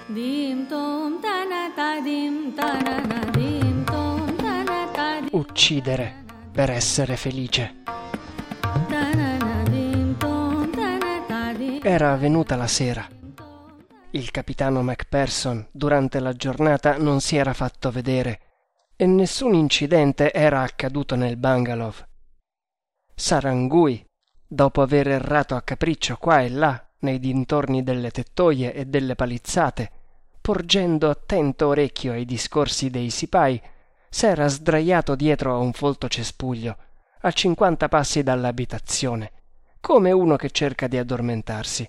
Uccidere per essere felice. Era venuta la sera. Il capitano McPherson durante la giornata non si era fatto vedere e nessun incidente era accaduto nel bungalow. Sarangui, dopo aver errato a capriccio qua e là nei dintorni delle tettoie e delle palizzate, porgendo attento orecchio ai discorsi dei sipai, s'era sdraiato dietro a un folto cespuglio, a 50 passi dall'abitazione, come uno che cerca di addormentarsi.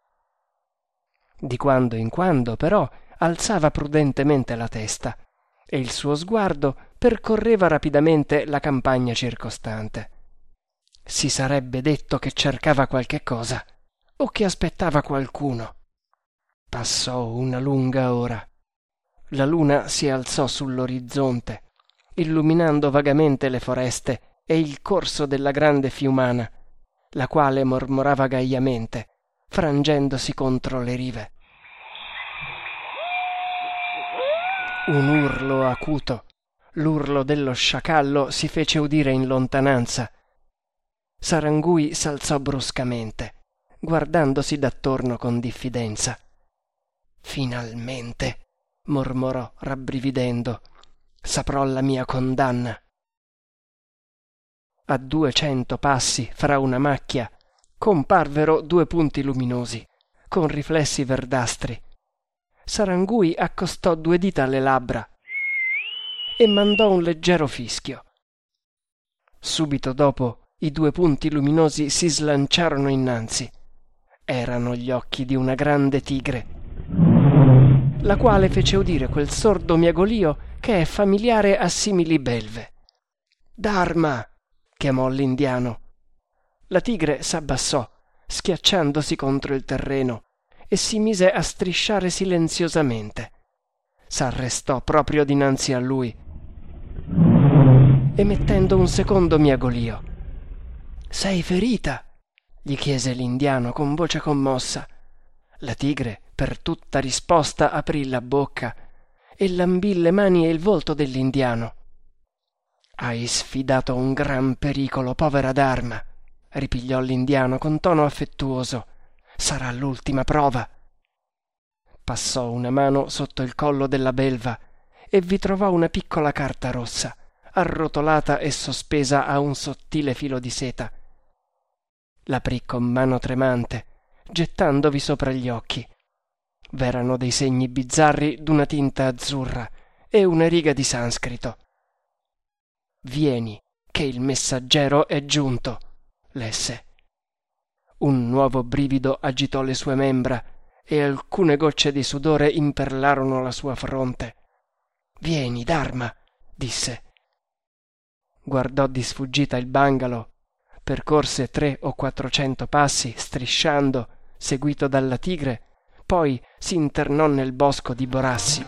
Di quando in quando, però, alzava prudentemente la testa e il suo sguardo percorreva rapidamente la campagna circostante. Si sarebbe detto che cercava qualche cosa o che aspettava qualcuno. Passò una lunga ora. La luna si alzò sull'orizzonte, illuminando vagamente le foreste e il corso della grande fiumana, la quale mormorava gaiamente, frangendosi contro le rive. Un urlo acuto, l'urlo dello sciacallo, si fece udire in lontananza. Sarangui s'alzò bruscamente, guardandosi d'attorno con diffidenza. «Finalmente», mormorò rabbrividendo, «saprò la mia condanna». A 200 passi fra una macchia comparvero 2 punti luminosi, con riflessi verdastri. Sarangui accostò 2 dita alle labbra e mandò un leggero fischio. Subito dopo i 2 punti luminosi si slanciarono innanzi. Erano gli occhi di una grande tigre, la quale fece udire quel sordo miagolio che è familiare a simili belve. «Dharma!» chiamò l'indiano. La tigre s'abbassò, schiacciandosi contro il terreno, e si mise a strisciare silenziosamente. S'arrestò proprio dinanzi a lui, emettendo un secondo miagolio. «Sei ferita?» gli chiese l'indiano con voce commossa. La tigre, per tutta risposta, aprì la bocca e lambì le mani e il volto dell'indiano. «Hai sfidato un gran pericolo, povera Dharma», ripigliò l'indiano con tono affettuoso. «Sarà l'ultima prova». Passò una mano sotto il collo della belva e vi trovò una piccola carta rossa, arrotolata e sospesa a un sottile filo di seta. L'aprì con mano tremante, gettandovi sopra gli occhi. V'erano dei segni bizzarri d'una tinta azzurra e una riga di sanscrito. «Vieni, che il messaggero è giunto», lesse. Un nuovo brivido agitò le sue membra e alcune gocce di sudore imperlarono la sua fronte. «Vieni, Dharma», disse. Guardò di sfuggita il bungalow, percorse 300 o 400 passi strisciando, seguito dalla tigre, poi si internò nel bosco di borassi.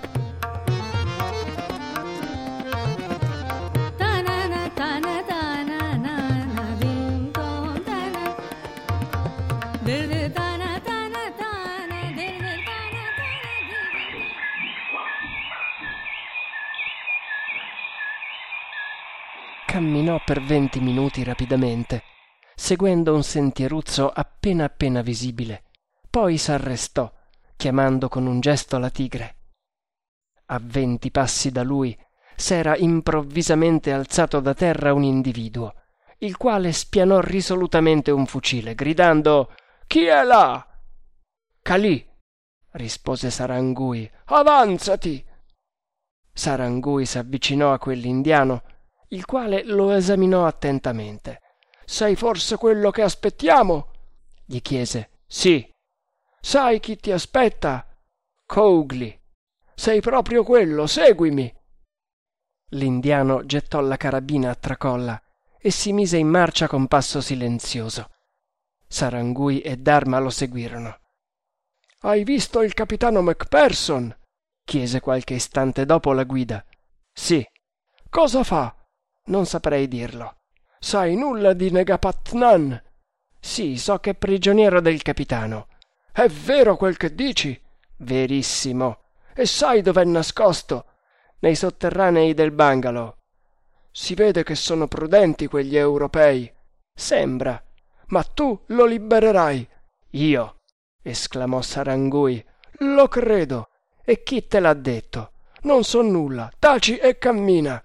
Camminò per 20 minuti rapidamente, seguendo un sentieruzzo appena visibile. Poi s'arrestò, chiamando con un gesto la tigre. A 20 passi da lui s'era improvvisamente alzato da terra un individuo, il quale spianò risolutamente un fucile, gridando «Chi è là?» «Calì», rispose Sarangui. «Avanzati!» Sarangui s'avvicinò a quell'indiano, il quale lo esaminò attentamente. «Sei forse quello che aspettiamo?» gli chiese. «Sì». «Sai chi ti aspetta?» «Cowgli». «Sei proprio quello, seguimi!» L'indiano gettò la carabina a tracolla e si mise in marcia con passo silenzioso. Sarangui e Dharma lo seguirono. «Hai visto il capitano McPherson?» chiese qualche istante dopo la guida. «Sì». «Cosa fa?» «Non saprei dirlo». «Sai nulla di Negapatnan?» «Sì, so che è prigioniero del capitano». «È vero quel che dici?» «Verissimo». E sai dov'è nascosto? Nei sotterranei del bungalow. Si vede che sono prudenti quegli europei. Sembra. Ma tu lo libererai. Io, esclamò Sarangui. Lo credo. E chi te l'ha detto? Non so nulla. Taci e cammina.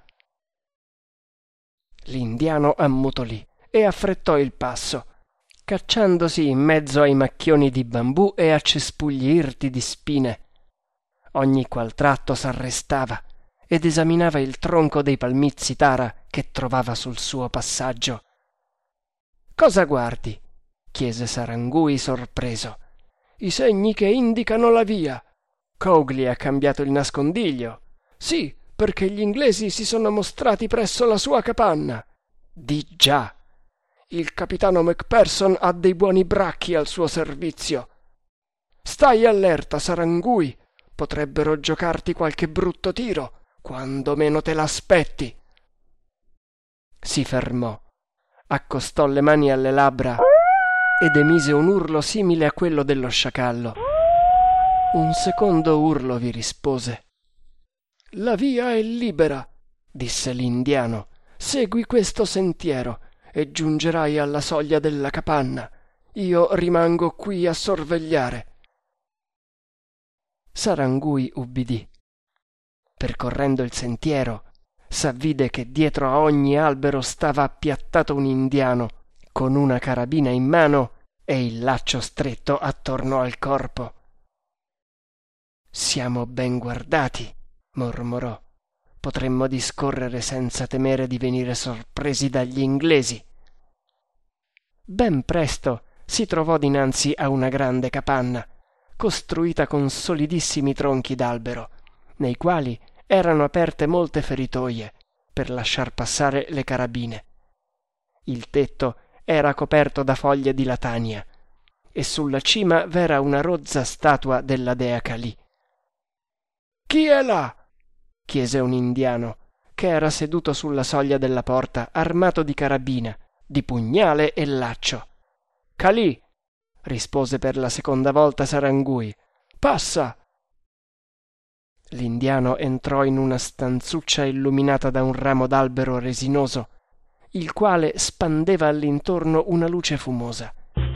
L'indiano ammutolì e affrettò il passo, cacciandosi in mezzo ai macchioni di bambù e a cespugli irti di spine. Ogni qual tratto s'arrestava ed esaminava il tronco dei palmizi tara che trovava sul suo passaggio. «Cosa guardi?» chiese Sarangui sorpreso. «I segni che indicano la via. Cowgli ha cambiato il nascondiglio. Sì, perché gli inglesi si sono mostrati presso la sua capanna. Di già. Il capitano Macpherson ha dei buoni bracchi al suo servizio. Stai allerta, Sarangui. Potrebbero giocarti qualche brutto tiro, quando meno te l'aspetti». Si fermò, accostò le mani alle labbra ed emise un urlo simile a quello dello sciacallo. Un secondo urlo vi rispose. «La via è libera», disse l'indiano. «Segui questo sentiero e giungerai alla soglia della capanna. Io rimango qui a sorvegliare». Sarangui ubbidì. Percorrendo il sentiero, s'avvide che dietro a ogni albero stava appiattato un indiano, con una carabina in mano e il laccio stretto attorno al corpo. «Siamo ben guardati», mormorò. «Potremmo discorrere senza temere di venire sorpresi dagli inglesi». Ben presto si trovò dinanzi a una grande capanna, costruita con solidissimi tronchi d'albero, nei quali erano aperte molte feritoie per lasciar passare le carabine. Il tetto era coperto da foglie di latania e sulla cima v'era una rozza statua della dea Calì. «Chi è là?» chiese un indiano che era seduto sulla soglia della porta, armato di carabina, di pugnale e laccio. «Calì», rispose per la seconda volta Sarangui. «Passa!» L'indiano entrò in una stanzuccia illuminata da un ramo d'albero resinoso, il quale spandeva all'intorno una luce fumosa.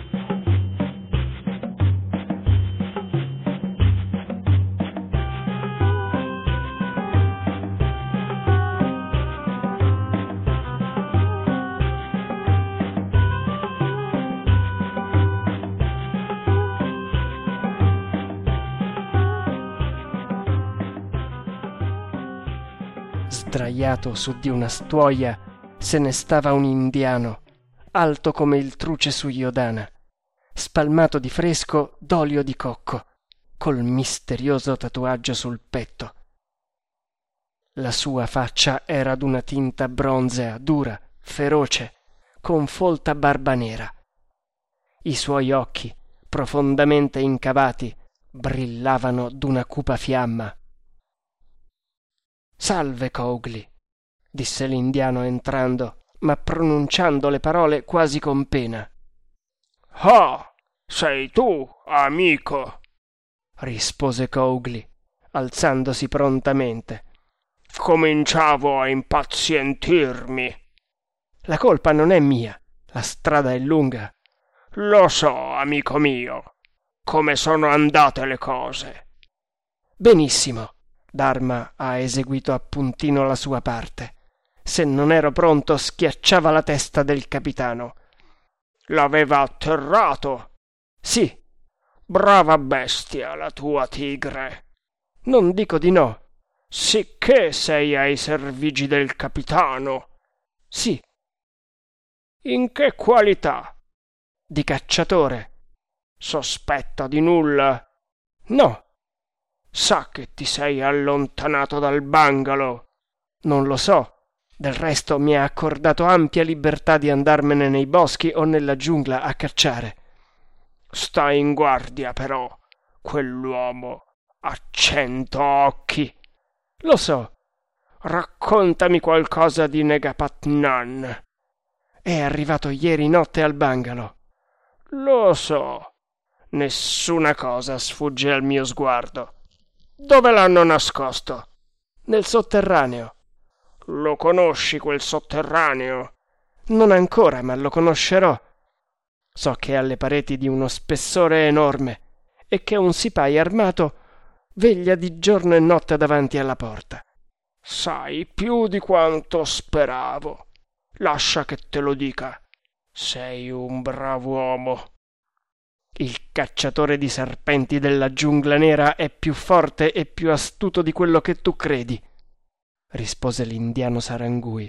Sdraiato su di una stuoia se ne stava un indiano, alto come il truce su Iodana, spalmato di fresco d'olio di cocco, col misterioso tatuaggio sul petto. La sua faccia era d'una tinta bronzea, dura, feroce, con folta barba nera. I suoi occhi, profondamente incavati, brillavano d'una cupa fiamma. «Salve, Cowgli», disse l'indiano entrando, ma pronunciando le parole quasi con pena. «Ah, sei tu, amico», rispose Cowgli, alzandosi prontamente. «Cominciavo a impazientirmi». «La colpa non è mia, la strada è lunga». «Lo so, amico mio, come sono andate le cose». «Benissimo». Dharma ha eseguito a puntino la sua parte. Se non ero pronto, schiacciava la testa del capitano. «L'aveva atterrato?» «Sì». «Brava bestia, la tua tigre». «Non dico di no». «Sicché sei ai servigi del capitano?» «Sì». «In che qualità?» «Di cacciatore». «Sospetta di nulla?» «No». «Sa che ti sei allontanato dal bungalow?» «Non lo so. Del resto mi ha accordato ampia libertà di andarmene nei boschi o nella giungla a cacciare». «Sta in guardia, però. Quell'uomo ha 100 occhi». «Lo so». «Raccontami qualcosa di Negapatnan». «È arrivato ieri notte al bungalow». «Lo so. Nessuna cosa sfugge al mio sguardo». Dove l'hanno nascosto? Nel sotterraneo. Lo conosci quel sotterraneo? Non ancora, ma lo conoscerò. So che ha le pareti di uno spessore enorme e che un sipaio armato veglia di giorno e notte davanti alla porta. Sai più di quanto speravo. Lascia che te lo dica. Sei un brav'uomo. Il cacciatore di serpenti della giungla nera è più forte e più astuto di quello che tu credi, rispose l'indiano Sarangui.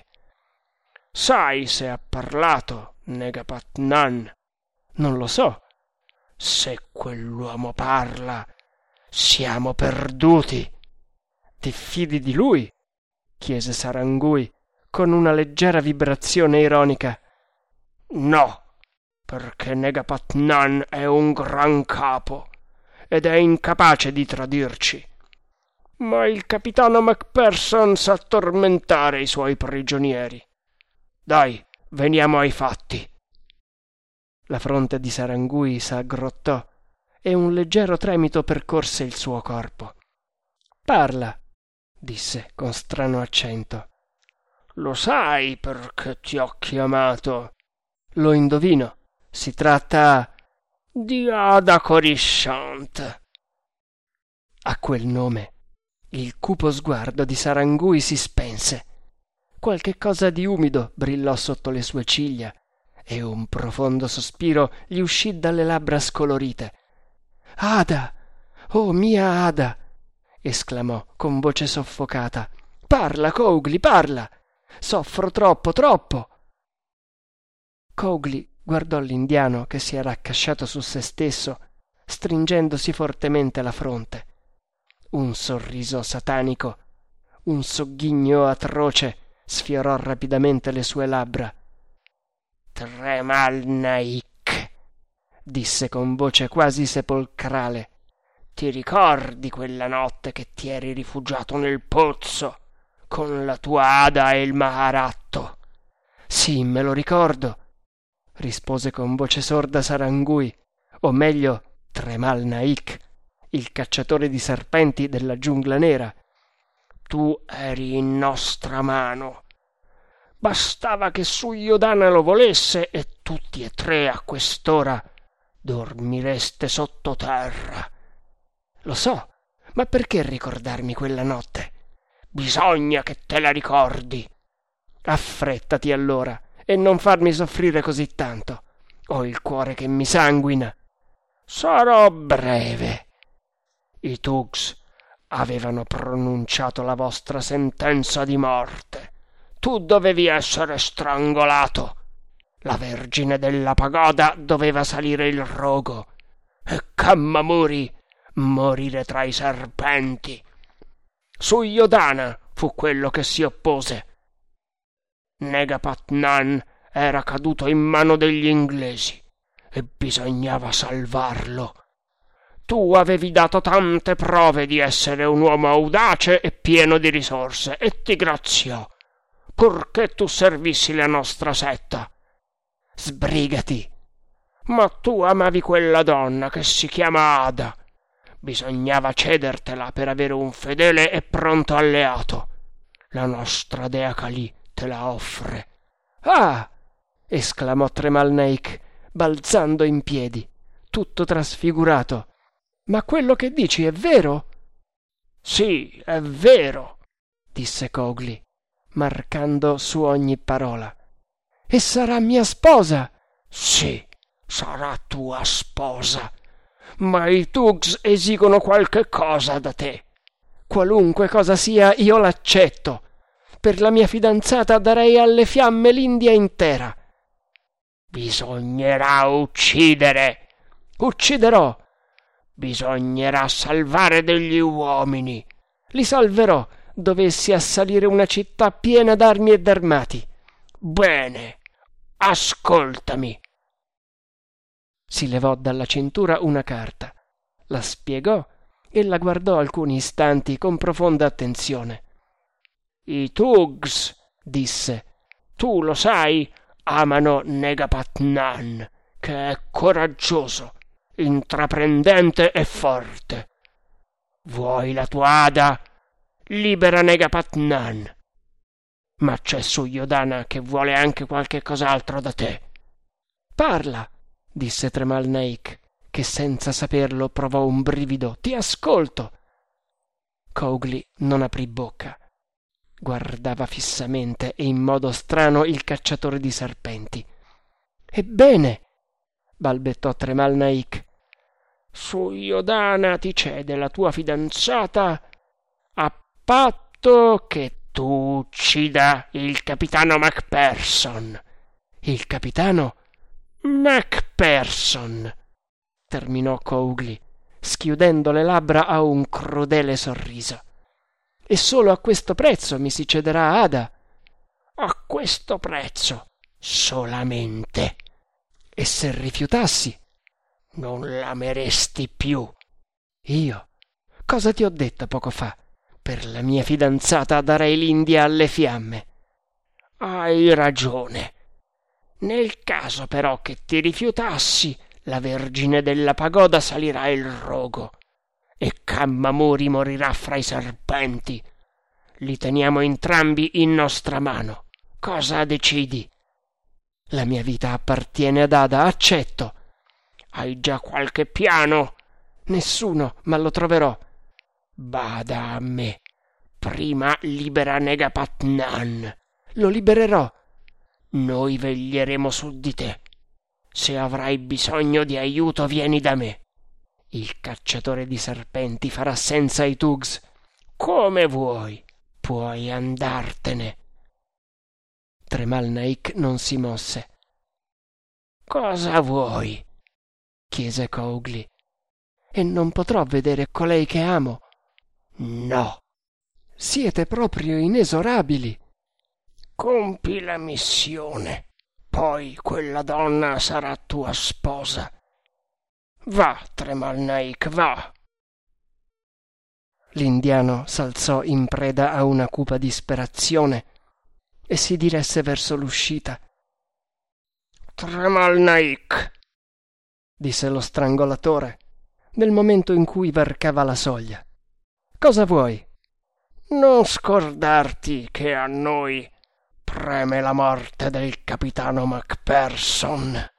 Sai se ha parlato Negapat-Nan? Non lo so. Se quell'uomo parla, siamo perduti. Ti fidi di lui? Chiese Sarangui con una leggera vibrazione ironica. No, perché Negapat-Nan è un gran capo ed è incapace di tradirci. Ma il capitano Macpherson sa tormentare i suoi prigionieri. Dai, veniamo ai fatti. La fronte di Sarangui s'aggrottò e un leggero tremito percorse il suo corpo. Parla, disse con strano accento. Lo sai perché ti ho chiamato? Lo indovino. Si tratta di Ada Coruscant. A quel nome il cupo sguardo di Sarangui si spense. Qualche cosa di umido brillò sotto le sue ciglia e un profondo sospiro gli uscì dalle labbra scolorite. Ada! Oh, mia Ada! Esclamò con voce soffocata. Parla, Cowgli, parla! Soffro troppo, troppo! Cowgli guardò l'indiano che si era accasciato su se stesso, stringendosi fortemente la fronte. Un sorriso satanico, un sogghigno atroce sfiorò rapidamente le sue labbra. Tremal Naik, disse con voce quasi sepolcrale. Ti ricordi quella notte che ti eri rifugiato nel pozzo con la tua Ada e il Maharatto? Sì, me lo ricordo, rispose con voce sorda Sarangui, o meglio Tremal Naik, il cacciatore di serpenti della giungla nera. Tu eri in nostra mano. Bastava che Sulyodhana lo volesse e tutti e tre a quest'ora dormireste sottoterra. Lo so, ma perché ricordarmi quella notte? Bisogna che te la ricordi. Affrettati allora e non farmi soffrire così tanto. Ho il cuore che mi sanguina. Sarò breve. I Tugs avevano pronunciato la vostra sentenza di morte. Tu dovevi essere strangolato. La Vergine della Pagoda doveva salire il rogo e Kammamuri morire tra i serpenti. Sulyodhana fu quello che si oppose. Negapat-Nan era caduto in mano degli inglesi e bisognava salvarlo. Tu avevi dato tante prove di essere un uomo audace e pieno di risorse e ti graziò, purché tu servissi la nostra setta. Sbrigati! Ma tu amavi quella donna che si chiama Ada. Bisognava cedertela per avere un fedele e pronto alleato. La nostra dea Kali te la offre. Ah! Esclamò Tremal Naik, balzando in piedi, tutto trasfigurato. Ma quello che dici è vero? Sì, è vero, disse Cowgli, marcando su ogni parola. E sarà mia sposa? Sì, sarà tua sposa. Ma i Tugs esigono qualche cosa da te. Qualunque cosa sia, io l'accetto. Per la mia fidanzata darei alle fiamme l'India intera. Bisognerà uccidere. Ucciderò. Bisognerà salvare degli uomini. Li salverò, dovessi assalire una città piena d'armi e d'armati. Bene, ascoltami. Si levò dalla cintura una carta, la spiegò e la guardò alcuni istanti con profonda attenzione. I Tugs, disse, tu lo sai, amano Negapat-Nan, che è coraggioso, intraprendente e forte. Vuoi la tua Ada? Libera Negapat-Nan. Ma c'è Sulyodhana che vuole anche qualche cos'altro da te. Parla, disse Tremal Naik, che senza saperlo provò un brivido. Ti ascolto. Cowgli non aprì bocca. Guardava fissamente e in modo strano il cacciatore di serpenti. Ebbene, balbettò Tremal Naik, Sulyodhana ti cede la tua fidanzata a patto che tu uccida il capitano MacPherson. Il capitano MacPherson, terminò Cowgli, schiudendo le labbra a un crudele sorriso. E solo a questo prezzo mi si cederà Ada? A questo prezzo solamente. E se rifiutassi? Non l'ameresti più. Io? Cosa ti ho detto poco fa? Per la mia fidanzata darei l'India alle fiamme. Hai ragione. Nel caso però che ti rifiutassi, la Vergine della Pagoda salirà il rogo e Kammamuri morirà fra i serpenti. Li teniamo entrambi in nostra mano. Cosa decidi? La mia vita appartiene ad Ada, accetto. Hai già qualche piano? Nessuno, ma lo troverò. Bada a me. Prima libera Negapat-Nan. Lo libererò. Noi veglieremo su di te. Se avrai bisogno di aiuto, vieni da me. Il cacciatore di serpenti farà senza i Tugs. Come vuoi. Puoi andartene. Tremal Naik non si mosse. Cosa vuoi? Chiese Cowgli. E non potrò vedere colei che amo? No. Siete proprio inesorabili. Compi la missione, poi quella donna sarà tua sposa. Va, Tremal Naik, va. L'indiano s'alzò in preda a una cupa disperazione e si diresse verso l'uscita. Tremal Naik, disse lo strangolatore, nel momento in cui varcava la soglia. Cosa vuoi? Non scordarti che a noi preme la morte del capitano MacPherson.